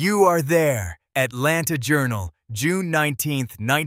You Are There, Atlanta Journal, June 19,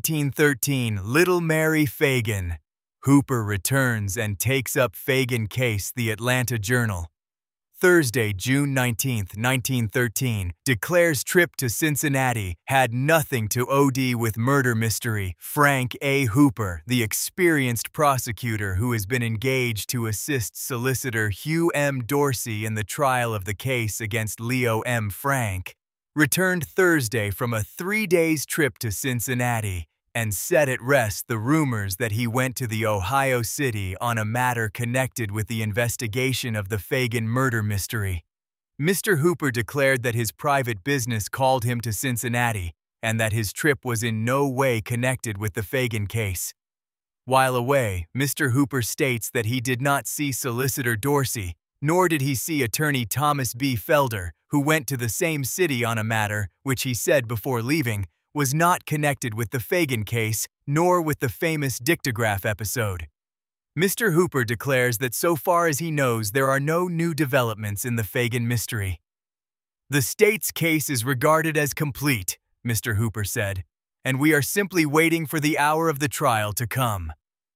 1913, Little Mary Fagan. Hooper returns and takes up Fagan case, The Atlanta Journal. Thursday, June 19, 1913, declares trip to Cincinnati had nothing to OD with murder mystery. Frank A. Hooper, the experienced prosecutor who has been engaged to assist solicitor Hugh M. Dorsey in the trial of the case against Leo M. Frank, returned Thursday from a 3-day trip to Cincinnati and set at rest the rumors that he went to the Ohio City on a matter connected with the investigation of the Fagan murder mystery. Mr. Hooper declared that his private business called him to Cincinnati and that his trip was in no way connected with the Fagan case. While away, Mr. Hooper states that he did not see Solicitor Dorsey, nor did he see attorney Thomas B. Felder, who went to the same city on a matter which he said before leaving was not connected with the Fagan case nor with the famous dictograph episode. Mr. Hooper declares that so far as he knows there are no new developments in the Fagan mystery. The state's case is regarded as complete, Mr. Hooper said, and we are simply waiting for the hour of the trial to come.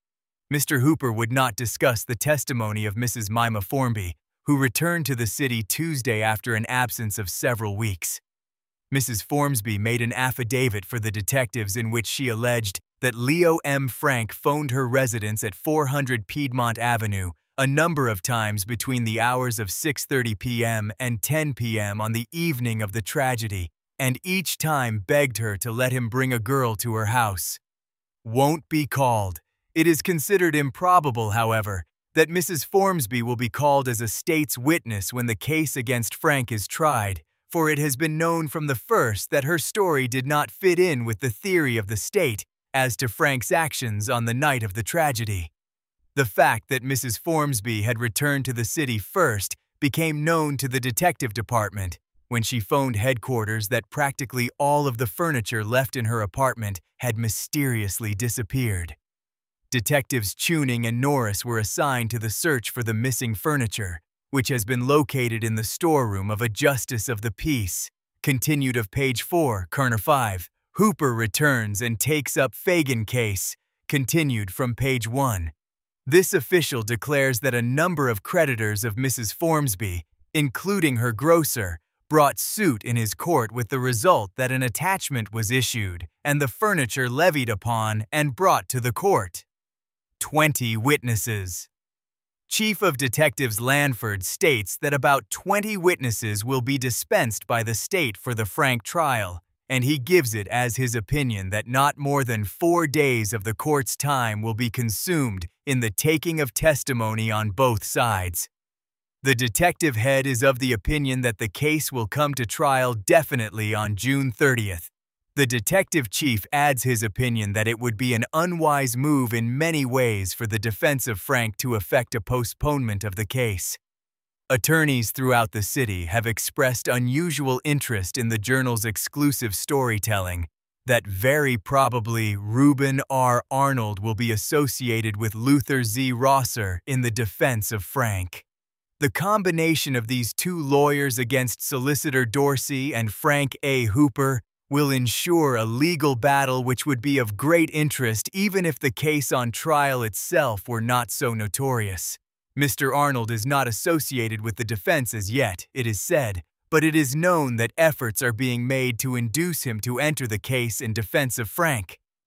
Mr. Hooper would not discuss the testimony of Mrs. Mima Formby, who returned to the city Tuesday after an absence of several weeks. Mrs. Formby made an affidavit for the detectives in which she alleged that Leo M. Frank phoned her residence at 400 Piedmont Avenue a number of times between the hours of 6:30 p.m. and 10 p.m. on the evening of the tragedy, and each time begged her to let him bring a girl to her house. Won't be called. It is considered improbable, however, that Mrs. Formby will be called as a state's witness when the case against Frank is tried, for it has been known from the first that her story did not fit in with the theory of the state as to Frank's actions on the night of the tragedy. The fact that Mrs. Formby had returned to the city first became known to the detective department when she phoned headquarters that practically all of the furniture left in her apartment had mysteriously disappeared. Detectives Tuning and Norris were assigned to the search for the missing furniture, which has been located in the storeroom of a justice of the peace. Continued of page 4, Kerner 5. Hooper returns and takes up Fagan case. Continued from page 1. This official declares that a number of creditors of Mrs. Formby, including her grocer, brought suit in his court with the result that an attachment was issued and the furniture levied upon and brought to the court. 20 witnesses. Chief of Detectives Lanford states that about 20 witnesses will be dispensed by the state for the Frank trial, and he gives it as his opinion that not more than 4 days of the court's time will be consumed in the taking of testimony on both sides. The detective head is of the opinion that the case will come to trial definitely on June 30th. The detective chief adds his opinion that it would be an unwise move in many ways for the defense of Frank to effect a postponement of the case. Attorneys throughout the city have expressed unusual interest in the journal's exclusive storytelling, that very probably Reuben R. Arnold will be associated with Luther Z. Rosser in the defense of Frank. The combination of these two lawyers against Solicitor Dorsey and Frank A. Hooper will ensure a legal battle which would be of great interest even if the case on trial itself were not so notorious. Mr. Arnold is not associated with the defense as yet, it is said, but it is known that efforts are being made to induce him to enter the case in defense of Frank.